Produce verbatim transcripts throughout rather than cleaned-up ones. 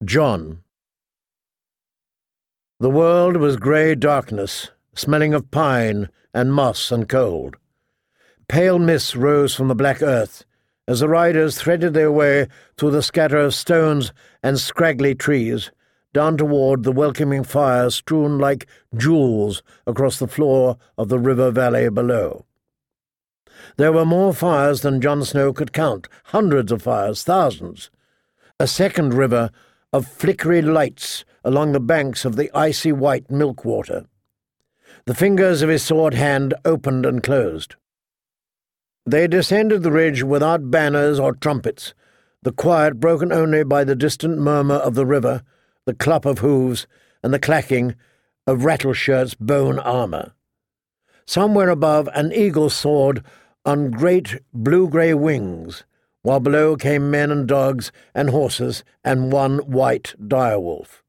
John. The world was grey darkness, smelling of pine and moss and cold. Pale mists rose from the black earth as the riders threaded their way through the scatter of stones and scraggly trees, down toward the welcoming fires strewn like jewels across the floor of the river valley below. There were more fires than Jon Snow could count, hundreds of fires, thousands. A second river of flickery lights along the banks of the icy white milk-water. The fingers of his sword hand opened and closed. They descended the ridge without banners or trumpets, the quiet broken only by the distant murmur of the river, the clop of hooves, and the clacking of Rattleshirt's bone armour. Somewhere above, an eagle soared on great blue-grey wings, while below came men and dogs and horses and one white direwolf.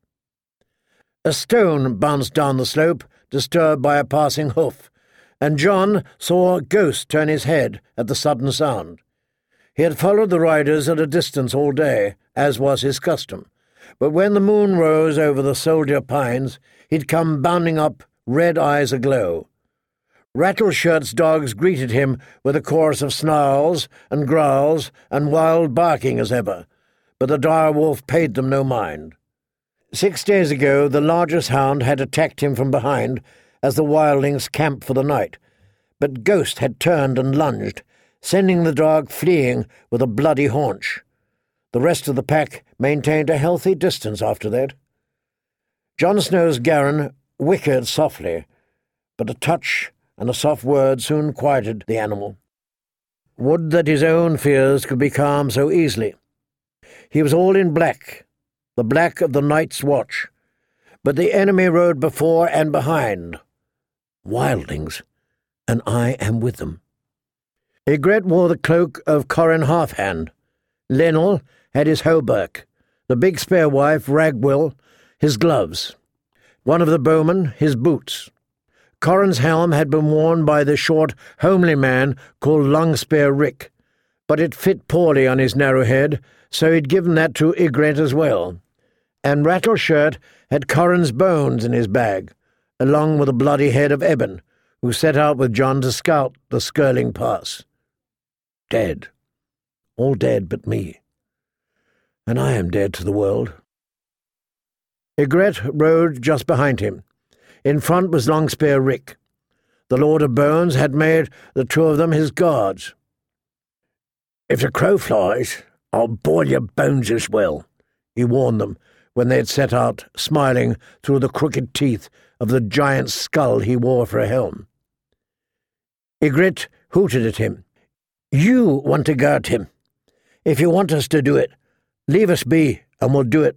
A stone bounced down the slope, disturbed by a passing hoof, and Jon saw Ghost turn his head at the sudden sound. He had followed the riders at a distance all day, as was his custom, but when the moon rose over the soldier pines, he'd come bounding up, red eyes aglow. Rattleshirt's dogs greeted him with a chorus of snarls and growls and wild barking as ever, but the direwolf paid them no mind. Six days ago the largest hound had attacked him from behind as the wildlings camped for the night, but Ghost had turned and lunged, sending the dog fleeing with a bloody haunch. The rest of the pack maintained a healthy distance after that. Jon Snow's Garren whickered softly, but a touch and a soft word soon quieted the animal. Would that his own fears could be calmed so easily. He was all in black, the black of the night's watch, but the enemy rode before and behind. Wildlings, and I am with them. Ygritte wore the cloak of Corran Halfhand. Lenel had his hauberk, the big spearwife Ragwill his gloves, one of the bowmen his boots. Corran's helm had been worn by the short, homely man called Longspear Rick, but it fit poorly on his narrow head, so he'd given that to Ygritte as well. And Rattleshirt had Corran's bones in his bag, along with the bloody head of Ebben, who set out with Jon to scout the Skirling Pass. Dead. All dead but me. And I am dead to the world. Ygritte rode just behind him. In front was Longspear Rick. The Lord of Bones had made the two of them his guards. "If the crow flies, I'll boil your bones as well," he warned them when they had set out, smiling through the crooked teeth of the giant skull he wore for a helm. Ygritte hooted at him. "You want to guard him. If you want us to do it, leave us be, and we'll do it."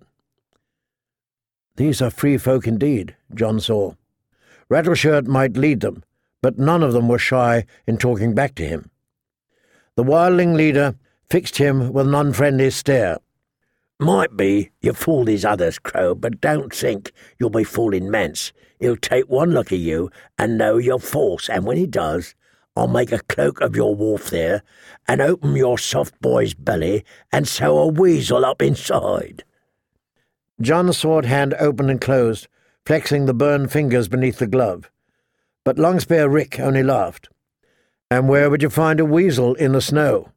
These are free folk indeed, Jon saw. Rattleshirt might lead them, but none of them were shy in talking back to him. The wildling leader fixed him with an unfriendly stare. "Might be you fool these others, Crow, but don't think you'll be fooling Mance. He'll take one look at you and know your force, and when he does, I'll make a cloak of your wolf there and open your soft boy's belly and sew a weasel up inside." Jon's sword hand opened and closed, flexing the burned fingers beneath the glove. But Longspear Rick only laughed. "And where would you find a weasel in the snow?"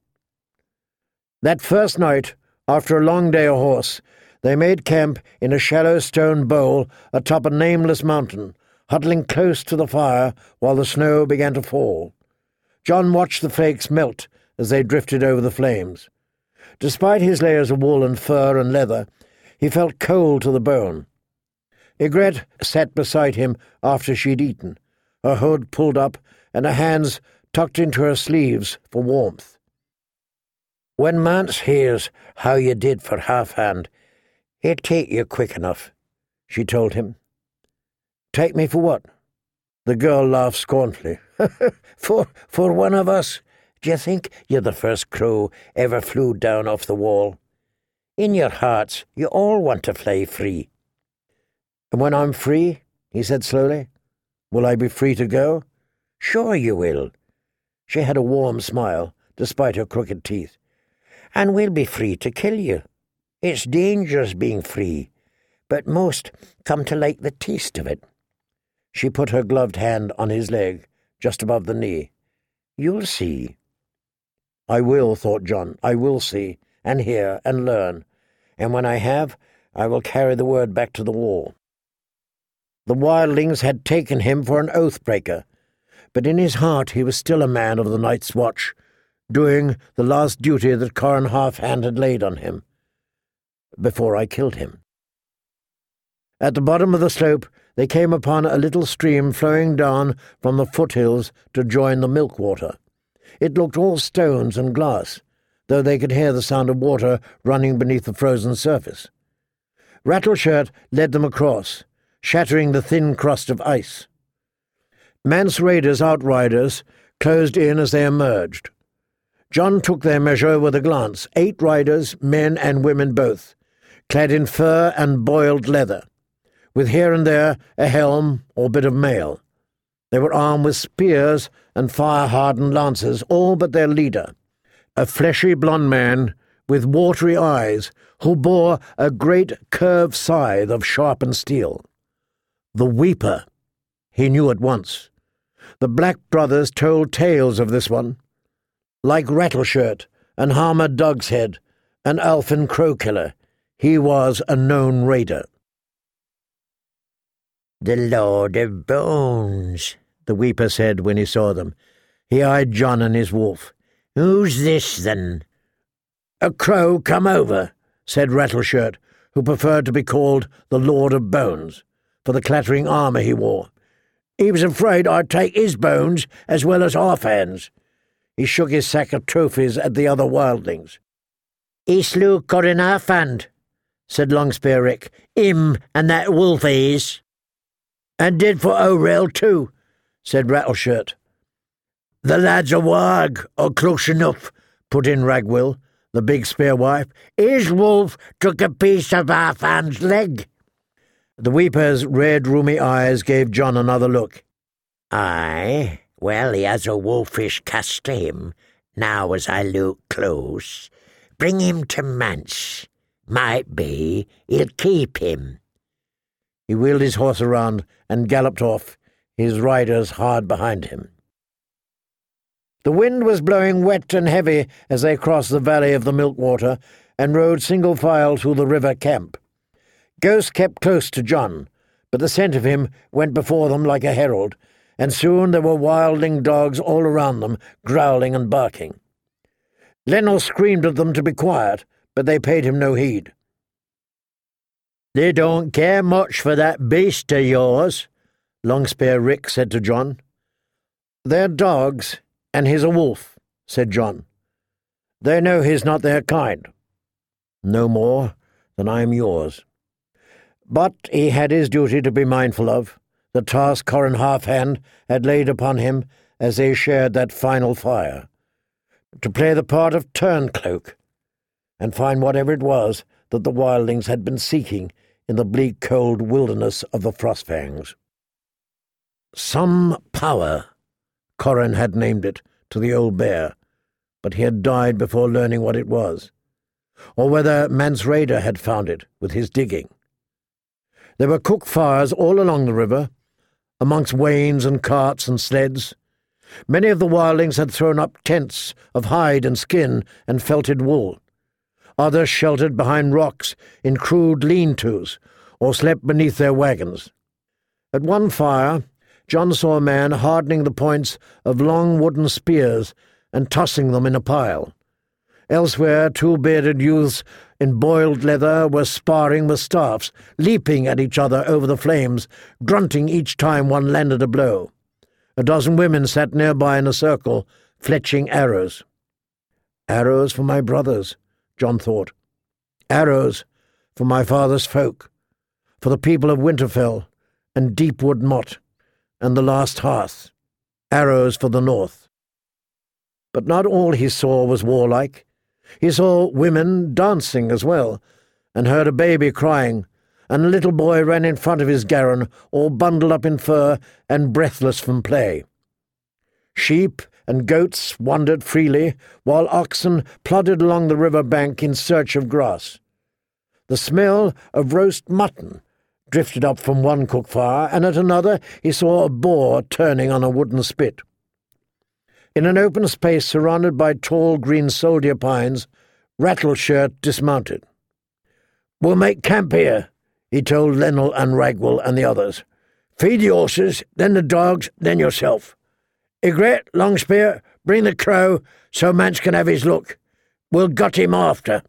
That first night, after a long day ahorse, they made camp in a shallow stone bowl atop a nameless mountain, huddling close to the fire while the snow began to fall. Jon watched the flakes melt as they drifted over the flames. Despite his layers of wool and fur and leather, he felt cold to the bone. Ygritte sat beside him after she'd eaten, her hood pulled up and her hands tucked into her sleeves for warmth. "When Mance hears how you did for Halfhand, he'll take you quick enough," she told him. "Take me for what?" The girl laughed scornfully. for, for one of us. Do you think you're the first crow ever flew down off the wall? In your hearts, you all want to fly free." "And when I'm free," he said slowly, "will I be free to go?" "Sure you will." She had a warm smile, despite her crooked teeth. "And we'll be free to kill you. It's dangerous being free, but most come to like the taste of it. She put her gloved hand on his leg, just above the knee. You'll see. I will, thought John. I will see, and hear, and learn, and when I have, I will carry the word back to the wall. The wildlings had taken him for an oath-breaker, but in his heart he was still a man of the Night's Watch, doing the last duty that Corran Halfhand had laid on him, before I killed him. At the bottom of the slope they came upon a little stream flowing down from the foothills to join the Milkwater. It looked all stones and glass, though they could hear the sound of water running beneath the frozen surface. Rattleshirt led them across, shattering the thin crust of ice. Mance Rayder's outriders closed in as they emerged. John took their measure with a glance. Eight riders, men and women both, clad in fur and boiled leather, with here and there a helm or bit of mail. They were armed with spears and fire-hardened lances, all but their leader, a fleshy blond man with watery eyes, who bore a great curved scythe of sharpened steel. The Weeper, he knew at once. The Black brothers told tales of this one. Like Rattleshirt and Harmer Dogshead and Alfin Crowkiller, he was a known raider. "The Lord of Bones," the Weeper said when he saw them. He eyed John and his wolf. "Who's this, then?" "A crow come over," said Rattleshirt, who preferred to be called the Lord of Bones, for the clattering armour he wore. "He was afraid I'd take his bones as well as Halfhand's." He shook his sack of trophies at the other wildlings. "He slew Corran Halfhand," said Longspear Rick. "Him and that wolf is." "And did for O'Rell too," said Rattleshirt. "The lad's a warg, or close enough," put in Ragwill, the big spearwife. "His wolf took a piece of Halfhand's leg." The Weeper's red, roomy eyes gave John another look. "Aye, well, he has a wolfish cast to him, now as I look close. Bring him to Mance. Might be he'll keep him." He wheeled his horse around and galloped off, his riders hard behind him. The wind was blowing wet and heavy as they crossed the valley of the Milkwater and rode single file to the river camp. Ghost kept close to John, but the scent of him went before them like a herald, and soon there were wildling dogs all around them, growling and barking. Lennel screamed at them to be quiet, but they paid him no heed. "They don't care much for that beast of yours," Longspear Rick said to John. "They're dogs, and he's a wolf," said John. "They know he's not their kind." "No more than I am yours." But he had his duty to be mindful of, the task Corran Halfhand had laid upon him as they shared that final fire, to play the part of turncloak, and find whatever it was that the wildlings had been seeking in the bleak cold wilderness of the Frostfangs. Some power, Corran had named it to the old bear, but he had died before learning what it was, or whether Mance Rayder had found it with his digging. There were cook fires all along the river, amongst wains and carts and sleds. Many of the wildlings had thrown up tents of hide and skin and felted wool. Others sheltered behind rocks in crude lean-tos, or slept beneath their wagons. At one fire, John saw a man hardening the points of long wooden spears and tossing them in a pile. Elsewhere, two bearded youths in boiled leather were sparring with staffs, leaping at each other over the flames, grunting each time one landed a blow. A dozen women sat nearby in a circle, fletching arrows. "Arrows for my brothers," John thought. "Arrows for my father's folk, for the people of Winterfell and Deepwood Motte and the Last Hearth. Arrows for the North." But not all he saw was warlike. He saw women dancing as well, and heard a baby crying, and a little boy ran in front of his garron, all bundled up in fur and breathless from play. Sheep and goats wandered freely, while oxen plodded along the river bank in search of grass. The smell of roast mutton drifted up from one cook fire, and at another he saw a boar turning on a wooden spit. In an open space surrounded by tall green soldier pines, Rattleshirt dismounted. "We'll make camp here," he told Lennel and Ragwell and the others. "Feed the horses, then the dogs, then yourself. Ygritte, Longspear, bring the crow so Mance can have his look. We'll gut him after."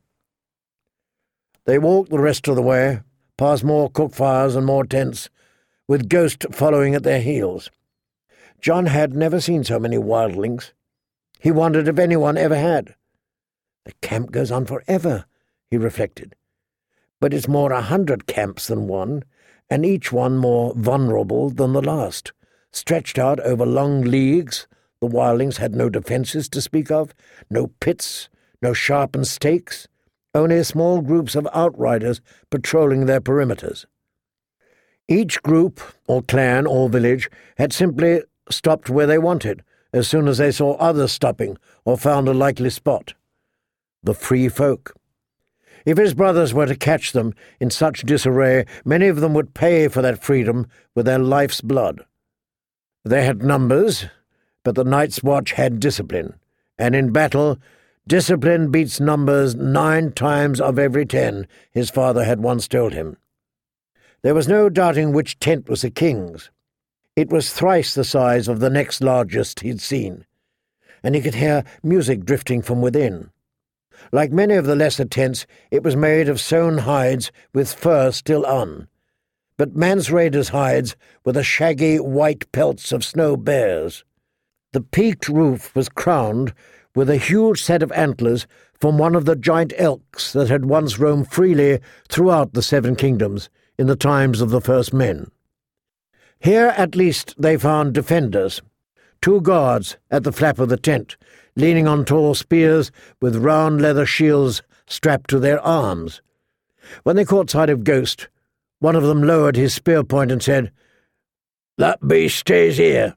They walked the rest of the way, past more cook fires and more tents, with Ghost following at their heels. John had never seen so many wildlings. He wondered if anyone ever had. The camp goes on forever, he reflected. But it's more a hundred camps than one, and each one more vulnerable than the last. Stretched out over long leagues, the wildlings had no defences to speak of, no pits, no sharpened stakes, only small groups of outriders patrolling their perimeters. Each group, or clan, or village, had simply stopped where they wanted, as soon as they saw others stopping or found a likely spot. The free folk. If his brothers were to catch them in such disarray, many of them would pay for that freedom with their life's blood. They had numbers, but the Night's Watch had discipline, and in battle, discipline beats numbers nine times of every ten, his father had once told him. There was no doubting which tent was the king's. It was thrice the size of the next largest he'd seen, and he could hear music drifting from within. Like many of the lesser tents, it was made of sewn hides with fur still on, but Mance Rayder's hides were the shaggy white pelts of snow bears. The peaked roof was crowned with a huge set of antlers from one of the giant elks that had once roamed freely throughout the Seven Kingdoms in the times of the first men. Here at least they found defenders, two guards at the flap of the tent, leaning on tall spears with round leather shields strapped to their arms. When they caught sight of Ghost, one of them lowered his spear point and said, "That beast stays here."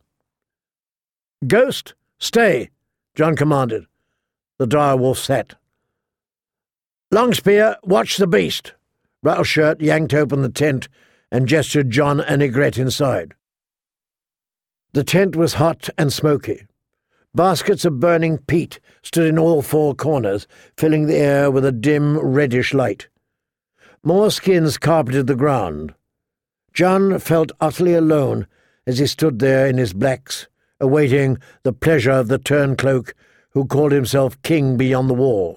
"Ghost, stay," John commanded. The direwolf sat. "Longspear, watch the beast." Rattleshirt yanked open the tent and gestured John and Ygritte inside. The tent was hot and smoky. Baskets of burning peat stood in all four corners, filling the air with a dim, reddish light. More skins carpeted the ground. John felt utterly alone as he stood there in his blacks, awaiting the pleasure of the turncloak who called himself king beyond the wall.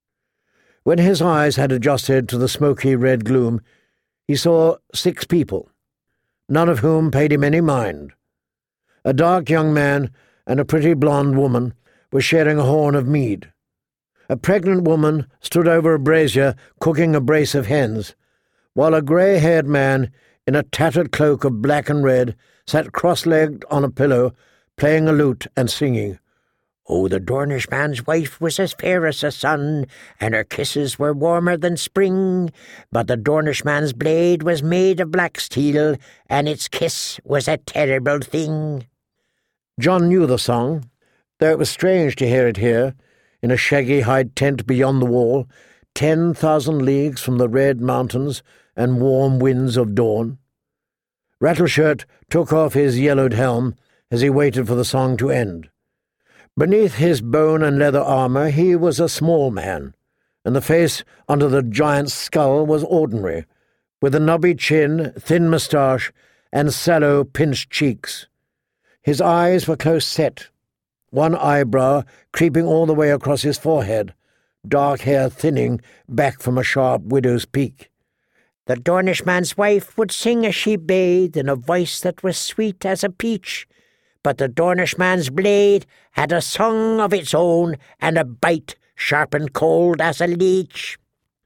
When his eyes had adjusted to the smoky red gloom, he saw six people, none of whom paid him any mind. A dark young man and a pretty blonde woman were sharing a horn of mead. A pregnant woman stood over a brazier cooking a brace of hens, while a grey-haired man in a tattered cloak of black and red sat cross-legged on a pillow, playing a lute and singing, "Oh, the Dornish man's wife was as fair as the sun, and her kisses were warmer than spring, but the Dornish man's blade was made of black steel, and its kiss was a terrible thing." John knew the song, though it was strange to hear it here, in a shaggy hide tent beyond the wall, ten thousand leagues from the red mountains and warm winds of dawn. Rattleshirt took off his yellowed helm as he waited for the song to end. Beneath his bone and leather armour he was a small man, and the face under the giant's skull was ordinary, with a knobby chin, thin moustache, and sallow, pinched cheeks. His eyes were close set, one eyebrow creeping all the way across his forehead, dark hair thinning back from a sharp widow's peak. The Dornish man's wife would sing as she bathed in a voice that was sweet as a peach, but the Dornish man's blade had a song of its own and a bite sharp and cold as a leech.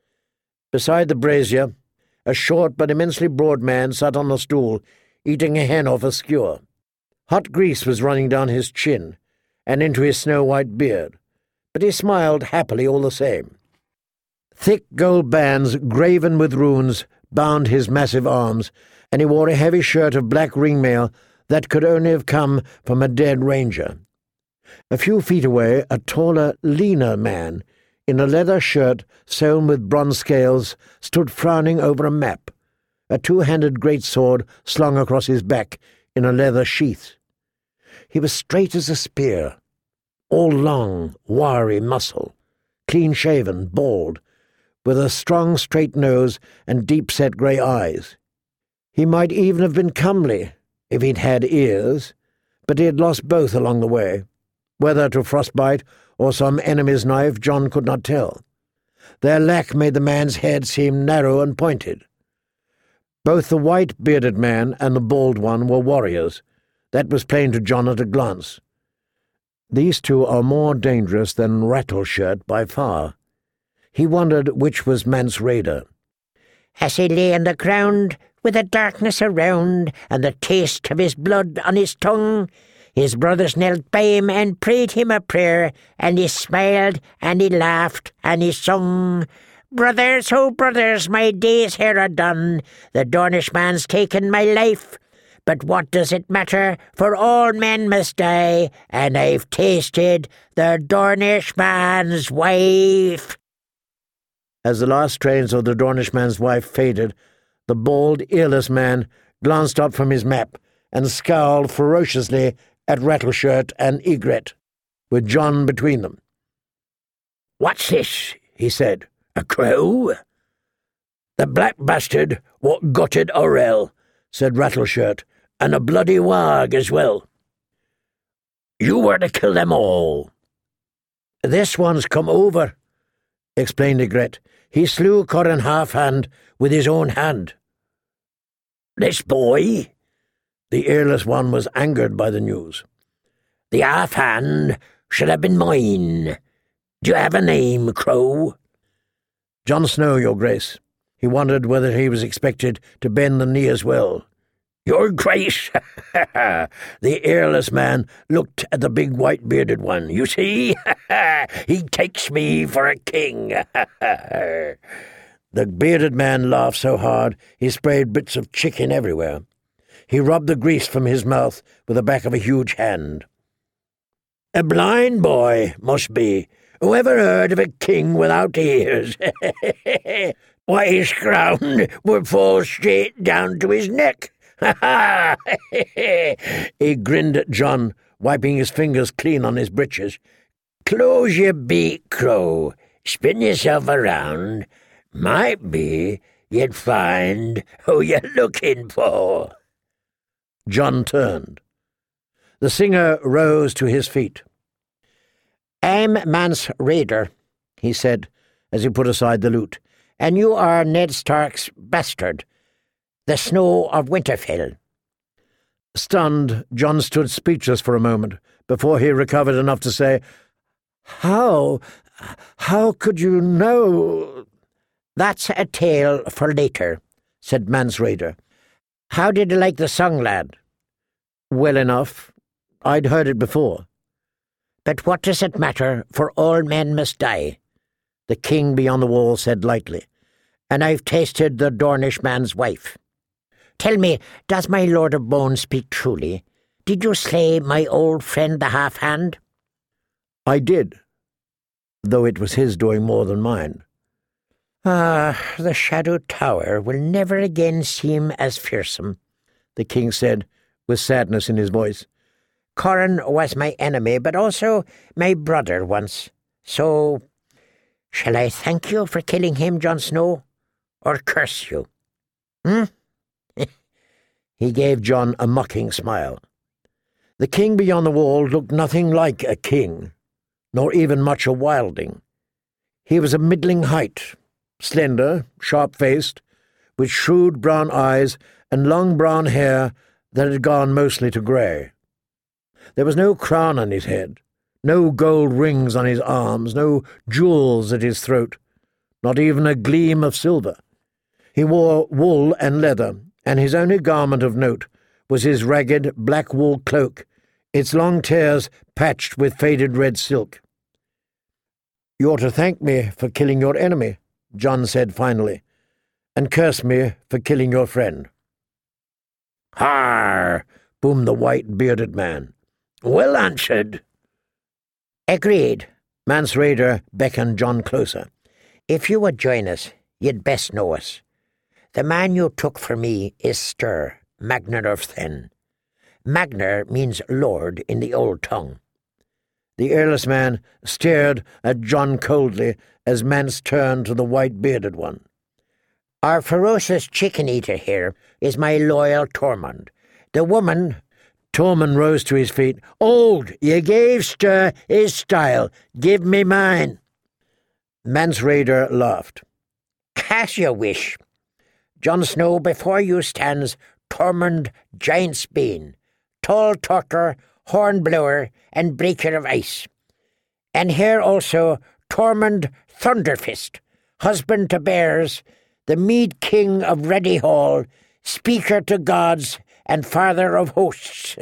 Beside the brazier, a short but immensely broad man sat on a stool, eating a hen off a skewer. Hot grease was running down his chin and into his snow-white beard, but he smiled happily all the same. Thick gold bands, graven with runes, bound his massive arms, and he wore a heavy shirt of black ringmail that could only have come from a dead ranger. A few feet away, a taller, leaner man, in a leather shirt sewn with bronze scales, stood frowning over a map, a two-handed greatsword slung across his back in a leather sheath. He was straight as a spear, all long, wiry muscle, clean-shaven, bald, with a strong, straight nose and deep-set grey eyes. He might even have been comely, if he'd had ears, but he had lost both along the way. Whether to frostbite or some enemy's knife, John could not tell. Their lack made the man's head seem narrow and pointed. Both the white-bearded man and the bald one were warriors. That was plain to John at a glance. These two are more dangerous than Rattleshirt by far. He wondered which was Mance Rayder. As he lay on the ground, with the darkness around, and the taste of his blood on his tongue, his brothers knelt by him and prayed him a prayer, and he smiled, and he laughed, and he sung, "Brothers, oh brothers, my days here are done. The Dornish man's taken my life. But what does it matter, for all men must die, and I've tasted the Dornish man's wife." As the last trains of the Dornish man's wife faded, the bald, earless man glanced up from his map and scowled ferociously at Rattleshirt and Ygritte, with John between them. "What's this?" he said. "A crow?" "The black bastard what gutted Orell," said Rattleshirt, "and a bloody wag as well. You were to kill them all." "This one's come over," explained Ygritte. "He slew Corran Halfhand with his own hand." "This boy?" The earless one was angered by the news. "The half-hand should have been mine. Do you have a name, Crow?" "Jon Snow, your grace." He wondered whether he was expected to bend the knee as well. "Your grace?" The earless man looked at the big white-bearded one. "You see? He takes me for a king." The bearded man laughed so hard he sprayed bits of chicken everywhere. He rubbed the grease from his mouth with the back of a huge hand. "A blind boy, must be. Who ever heard of a king without ears? Why, his crown would fall straight down to his neck." He grinned at John, wiping his fingers clean on his breeches. "Close your beak, Crow. Spin yourself around. Might be you'd find who you're looking for." John turned. The singer rose to his feet. "I'm Mance Rayder," he said, as he put aside the lute, "and you are Ned Stark's bastard, the Snow of Winterfell." Stunned, John stood speechless for a moment, before he recovered enough to say, "How? How could you know?" "That's a tale for later," said Mance Rayder. "How did you like the song, lad?" "Well enough. I'd heard it before." "But what does it matter, for all men must die?" the king beyond the wall said lightly. "And I've tasted the Dornish man's wife. Tell me, does my Lord of Bone speak truly? Did you slay my old friend the Half-Hand?" "I did, though it was his doing more than mine." "Ah, the Shadow Tower will never again seem as fearsome," the king said, with sadness in his voice. "Corran was my enemy, but also my brother once. So, shall I thank you for killing him, Jon Snow, or curse you? Hmm?" He gave John a mocking smile. The king beyond the wall looked nothing like a king, nor even much a wilding. He was of middling height, slender, sharp-faced, with shrewd brown eyes and long brown hair that had gone mostly to grey. There was no crown on his head, no gold rings on his arms, no jewels at his throat, not even a gleam of silver. He wore wool and leather, and his only garment of note was his ragged black wool cloak, its long tears patched with faded red silk. "You ought to thank me for killing your enemy," John said finally, "and curse me for killing your friend." "Har!" boomed the white-bearded man. "Well answered." "Agreed," Mance Rayder beckoned John closer. If you would join us, you'd best know us. The man you took for me is Ster, Magnar of Thenn. Magnar means lord in the old tongue. The airless man stared at John coldly as Mance turned to the white-bearded one. Our ferocious chicken-eater here is my loyal Tormund. The woman... Tormund rose to his feet. Old, ye gave Ster his style. Give me mine. Mance Rayder laughed. As you wish. Jon Snow, before you stands Tormund Giantsbane, Tall Turker, Hornblower, and Breaker of Ice. And here also Tormund Thunderfist, husband to bears, the Mead King of Ready Hall, speaker to gods, and father of hosts.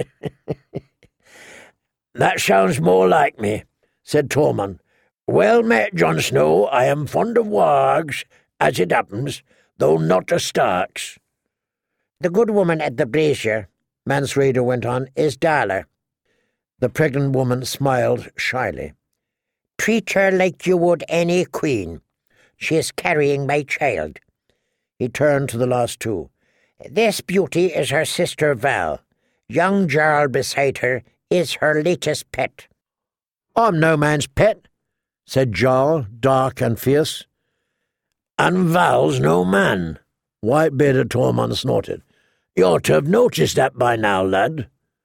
That sounds more like me, said Tormund. Well met, Jon Snow. I am fond of wargs, as it happens, though not of Starks. The good woman at the brazier, Mance Rayder went on, is Dala. The pregnant woman smiled shyly. Treat her like you would any queen. She is carrying my child. He turned to the last two. This beauty is her sister Val. Young Jarl beside her is her latest pet. I'm no man's pet, said Jarl, dark and fierce. And Val's no man, white-bearded Tormund snorted. You ought to have noticed that by now, lad.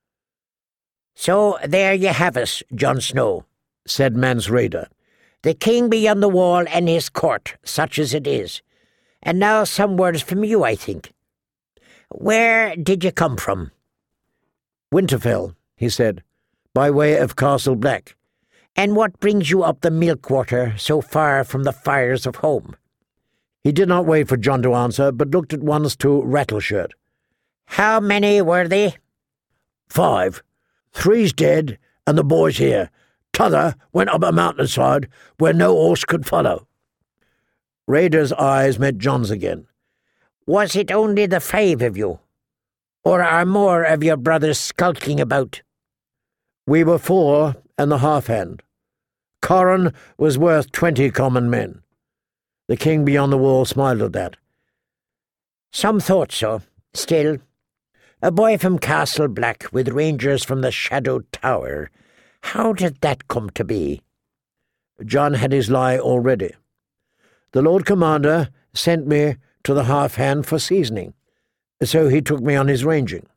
So there you have us, Jon Snow, said Mance Rayder. The king beyond the wall and his court, such as it is. And now some words from you, I think. Where did you come from? Winterfell, he said, by way of Castle Black. And what brings you up the Milkwater so far from the fires of home? He did not wait for John to answer, but looked at once to Rattleshirt. How many were they? Five. Three's dead, and the boy's here. T'other went up a mountainside where no horse could follow. Rayder's eyes met John's again. Was it only the five of you? Or are more of your brothers skulking about? We were four and the half-hand. Corran was worth twenty common men. The king beyond the wall smiled at that. Some thought so. Still, a boy from Castle Black with rangers from the Shadowed Tower. How did that come to be? John had his lie already. The Lord Commander sent me to the half-hand for seasoning, so he took me on his ranging.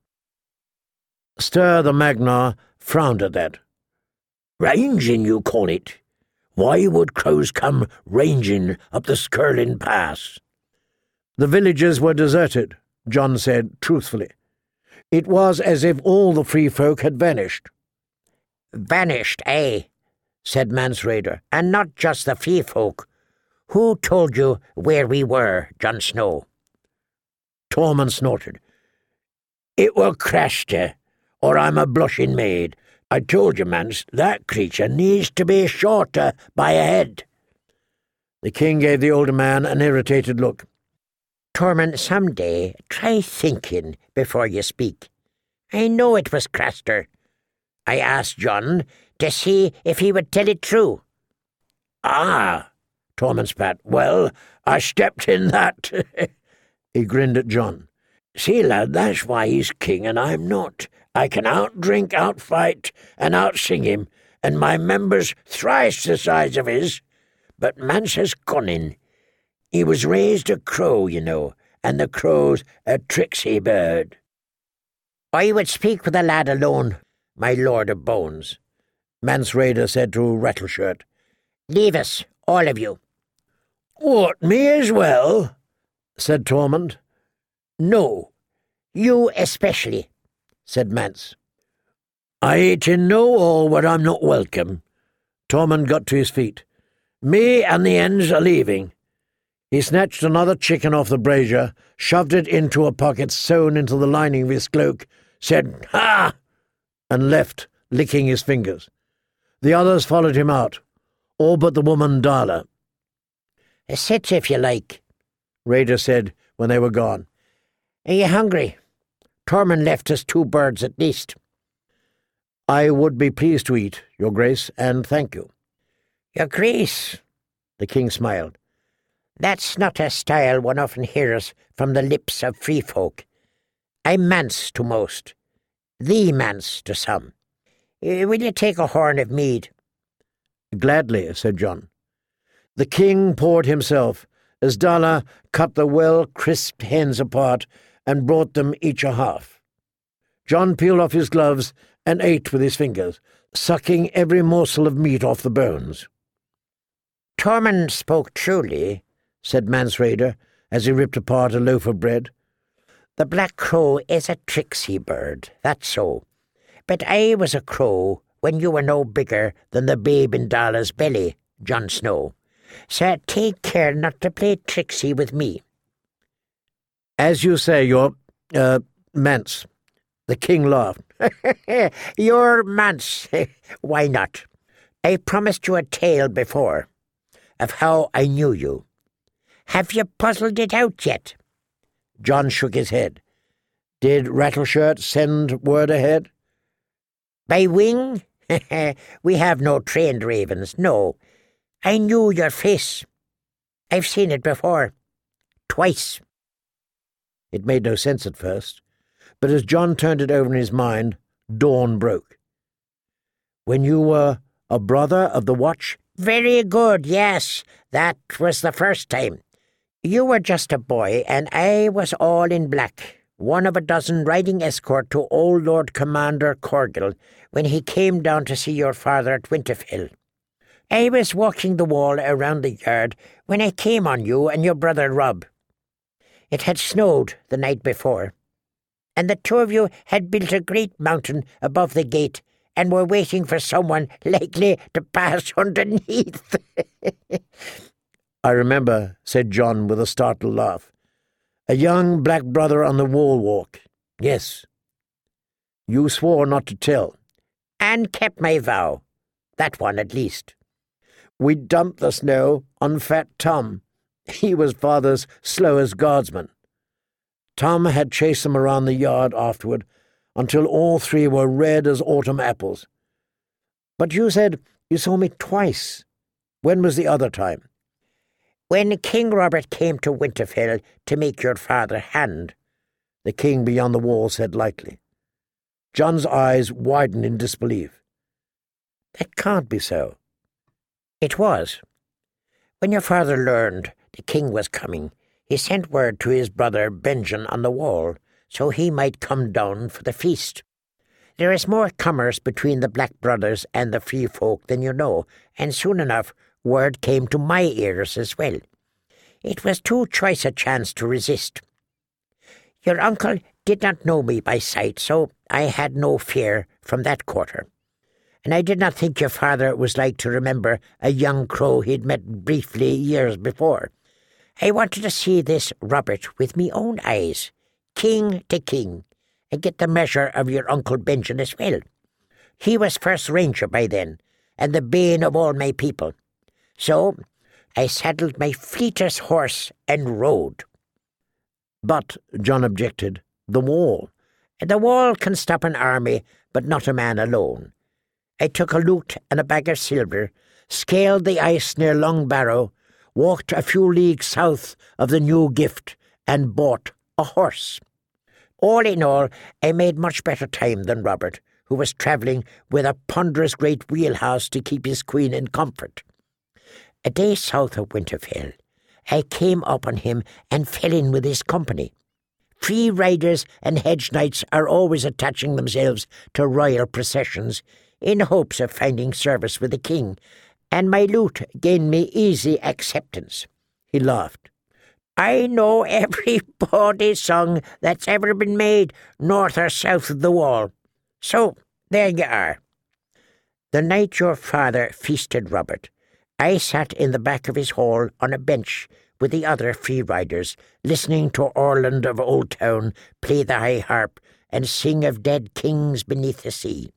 Ster the Magnar frowned at that. Ranging, you call it? Why would crows come ranging up the Skirlin Pass? The villages were deserted, John said truthfully. It was as if all the free folk had vanished. Vanished, eh? Said Mance Rayder, and not just the free folk. Who told you where we were, Jon Snow? Tormund snorted. It were Craster, or I'm a blushing maid. I told you, Mance, that creature needs to be shorter by a head. The king gave the older man an irritated look. Tormund, some day try thinking before you speak. I know it was Craster. I asked John to see if he would tell it true. Ah, Tormund spat. Well, I stepped in that. He grinned at John. See, lad, that's why he's king and I'm not. I can outdrink, outfight, and outsing him, and my members thrice the size of his. But Mance has cunning. He was raised a crow, you know, and the crow's a tricksy bird. I would speak with the lad alone, my lord of bones, Mance Rayder said to Rattleshirt. Leave us, all of you. What, me as well? Said Tormund. No, you especially, said Mance. I ain't in no all where I'm not welcome. Tormund got to his feet. Me and the ends are leaving. He snatched another chicken off the brazier, shoved it into a pocket sewn into the lining of his cloak, said, "Ha!" and left, licking his fingers. The others followed him out, all but the woman Dala. Sit if you like, Rayder said when they were gone. Are you hungry? Tormund left us two birds at least. I would be pleased to eat, Your Grace, and thank you. Your Grace, the king smiled. That's not a style one often hears from the lips of free folk. I'm manse to most, the manse to some. Uh, will you take a horn of mead? Gladly, said John. The king poured himself, as Dala cut the well-crisped hens apart and brought them each a half. John peeled off his gloves and ate with his fingers, sucking every morsel of meat off the bones. Tormund spoke truly, said Mansraider, as he ripped apart a loaf of bread. The black crow is a tricksy bird, that's so. But I was a crow when you were no bigger than the babe in Dala's belly, Jon Snow. So take care not to play tricksy with me. As you say, your, uh, manse. The king laughed. Your manse. Why not? I promised you a tale before of how I knew you. Have you puzzled it out yet? John shook his head. Did Rattleshirt send word ahead? By wing? We have no trained ravens, no. I knew your face. I've seen it before. Twice. It made no sense at first, but as John turned it over in his mind, dawn broke. When you were a brother of the Watch? Very good, yes. That was the first time. You were just a boy, and I was all in black, one of a dozen riding escort to old Lord Commander Corgil when he came down to see your father at Winterfell. I was walking the wall around the yard when I came on you and your brother Robb. It had snowed the night before, and the two of you had built a great mountain above the gate and were waiting for someone likely to pass underneath. I remember, said John with a startled laugh. A young black brother on the wall walk. Yes. You swore not to tell. And kept my vow. That one at least. We dumped the snow on Fat Tom. He was father's slowest guardsman. Tom had chased them around the yard afterward until all three were red as autumn apples. But you said you saw me twice. When was the other time? When King Robert came to Winterfell to make your father hand, the king beyond the wall said lightly. John's eyes widened in disbelief. That can't be so. It was. When your father learned the king was coming, he sent word to his brother Benjen on the wall, so he might come down for the feast. There is more commerce between the Black Brothers and the Free Folk than you know, and soon enough word came to my ears as well. It was too choice a chance to resist. Your uncle did not know me by sight, so I had no fear from that quarter. And I did not think your father was like to remember a young crow he'd met briefly years before. I wanted to see this Robert with me own eyes, king to king, and get the measure of your Uncle Benjen as well. He was first ranger by then, and the bane of all my people. So I saddled my fleetest horse and rode. But, John objected, the wall. The wall can stop an army, but not a man alone. I took a lute and a bag of silver, scaled the ice near Long Barrow, walked a few leagues south of the New Gift, and bought a horse. All in all, I made much better time than Robert, who was travelling with a ponderous great wheelhouse to keep his queen in comfort. A day south of Winterfell, I came up on him and fell in with his company. Free riders and hedge knights are always attaching themselves to royal processions in hopes of finding service with the king, and my lute gained me easy acceptance. He laughed. I know every bawdy song that's ever been made north or south of the wall. So, there you are. The night your father feasted Robert, I sat in the back of his hall on a bench with the other free riders, listening to Orland of Old Town play the high harp and sing of dead kings beneath the sea.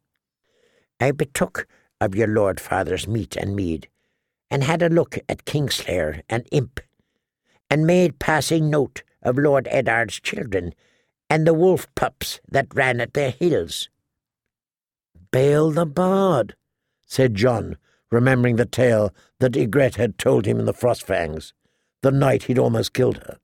I betook of your lord father's meat and mead, and had a look at Kingslayer and Imp, and made passing note of Lord Eddard's children, and the wolf pups that ran at their heels. Bail the Bard, said John, remembering the tale that Ygritte had told him in the Frostfangs, the night he'd almost killed her.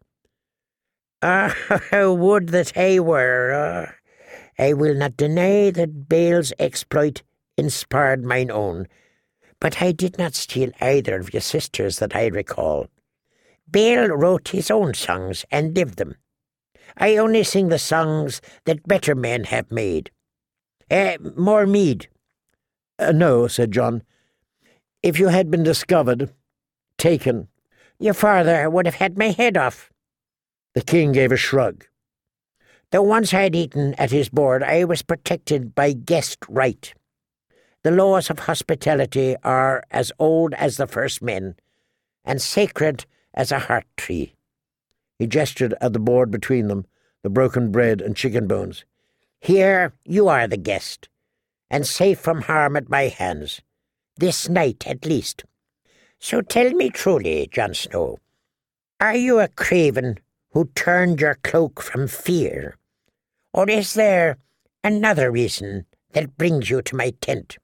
Ah, would that I were. Uh, I will not deny that Bale's exploit inspired mine own, but I did not steal either of your sisters that I recall. Bale wrote his own songs and lived them. I only sing the songs that better men have made. Uh, more mead. Uh, no, said Jon. If you had been discovered, taken, your father would have had my head off. The king gave a shrug. Though once I had eaten at his board, I was protected by guest right. The laws of hospitality are as old as the first men, and sacred as a heart tree. He gestured at the board between them, the broken bread and chicken bones. Here you are the guest, and safe from harm at my hands, this night at least. So tell me truly, Jon Snow, are you a craven who turned your cloak from fear, or is there another reason that brings you to my tent?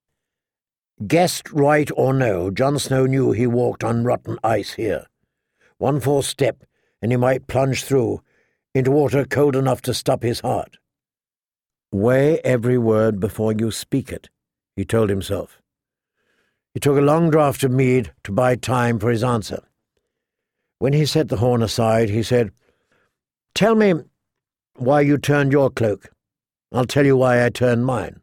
Guessed right or no, Jon Snow knew he walked on rotten ice here. One false step, and he might plunge through, into water cold enough to stop his heart. Weigh every word before you speak it, he told himself. He took a long draught of mead to buy time for his answer. When he set the horn aside, he said, "Tell me why you turned your cloak. I'll tell you why I turned mine."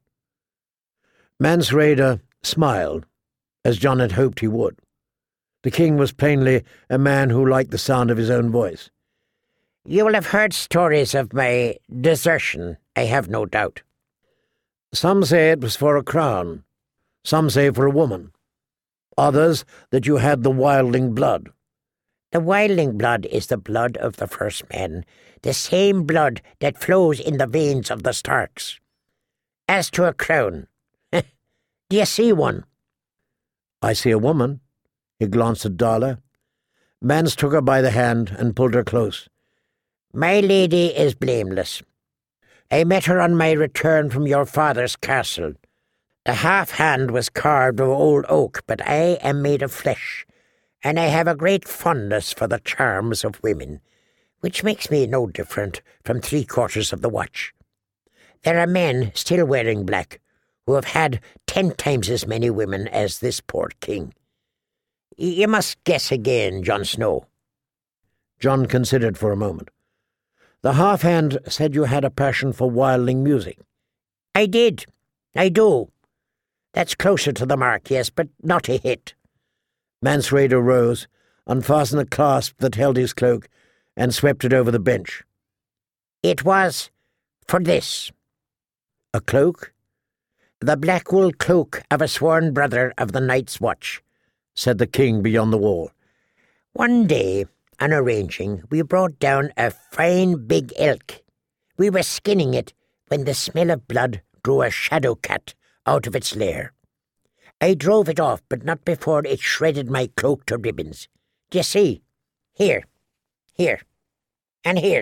Mance Rayder smiled, as Jon had hoped he would. The king was plainly a man who liked the sound of his own voice. You will have heard stories of my desertion, I have no doubt. Some say it was for a crown. Some say for a woman. Others that you had the wildling blood. The wildling blood is the blood of the first men, the same blood that flows in the veins of the Starks. As to a crown, do you see one? I see a woman. He glanced at Darla. Mance took her by the hand and pulled her close. My lady is blameless. I met her on my return from your father's castle. The half-hand was carved of old oak, but I am made of flesh, and I have a great fondness for the charms of women, which makes me no different from three-quarters of the watch. There are men still wearing black who have had ten times as many women as this poor king. You must guess again, Jon Snow. Jon considered for a moment. The half-hand said you had a passion for wildling music. I did. I do. That's closer to the mark, yes, but not a hit. Mance Rayder rose, unfastened the clasp that held his cloak, and swept it over the bench. It was for this. A cloak? The black wool cloak of a sworn brother of the Night's Watch, said the king beyond the wall. One day, on arranging, we brought down a fine big elk. We were skinning it when the smell of blood drew a shadow cat out of its lair. I drove it off, but not before it shredded my cloak to ribbons. D'ye see? Here, here, and here.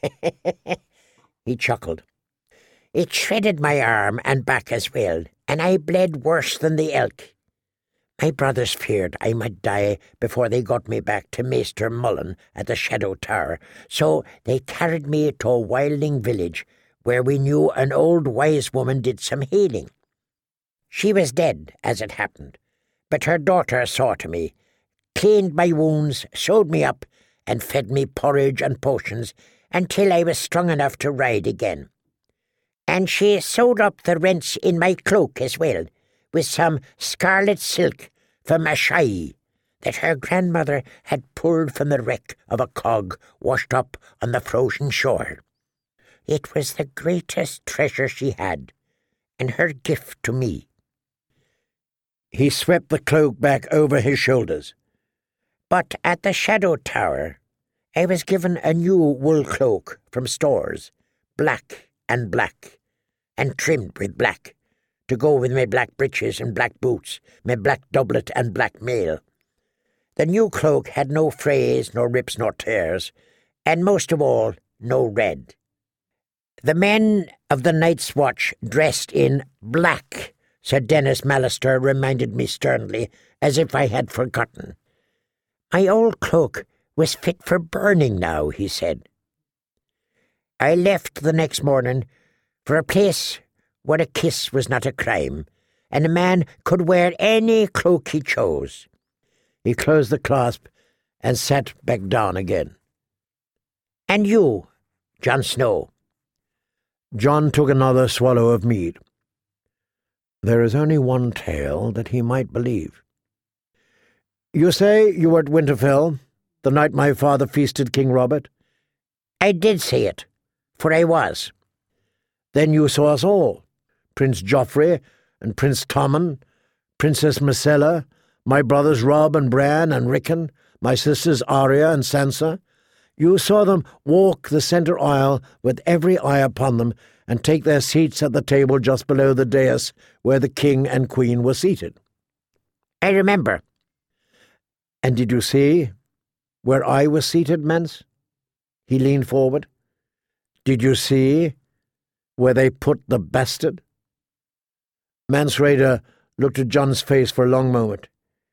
He chuckled. It shredded my arm and back as well, and I bled worse than the elk. My brothers feared I might die before they got me back to Maester Mullen at the Shadow Tower, so they carried me to a wildling village where we knew an old wise woman did some healing. She was dead, as it happened, but her daughter saw to me, cleaned my wounds, sewed me up, and fed me porridge and potions until I was strong enough to ride again. And she sewed up the rents in my cloak as well, with some scarlet silk from Ashai that her grandmother had pulled from the wreck of a cog washed up on the frozen shore. It was the greatest treasure she had, and her gift to me. He swept the cloak back over his shoulders. But at the Shadow Tower, I was given a new wool cloak from stores, black and black, and trimmed with black, to go with my black breeches and black boots, my black doublet and black mail. The new cloak had no frays, nor rips, nor tears, and most of all, no red. The men of the Night's Watch dressed in black said Dennis Mallister, reminded me sternly, as if I had forgotten. My old cloak was fit for burning now, he said. I left the next morning for a place where a kiss was not a crime, and a man could wear any cloak he chose. He closed the clasp and sat back down again. And you, Jon Snow? John took another swallow of mead. There is only one tale that he might believe. You say you were at Winterfell, the night my father feasted King Robert? I did say it, for I was. Then you saw us all, Prince Joffrey and Prince Tommen, Princess Myrcella, my brothers Robb and Bran and Rickon, my sisters Arya and Sansa. You saw them walk the centre aisle with every eye upon them and take their seats at the table just below the dais where the king and queen were seated. I remember. And did you see where I was seated, Mance? He leaned forward. Did you see where they put the bastard? Mance Rayder looked at John's face for a long moment.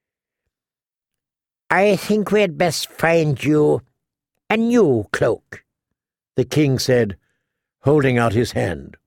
I think we had best find you a new cloak, the king said, holding out his hand.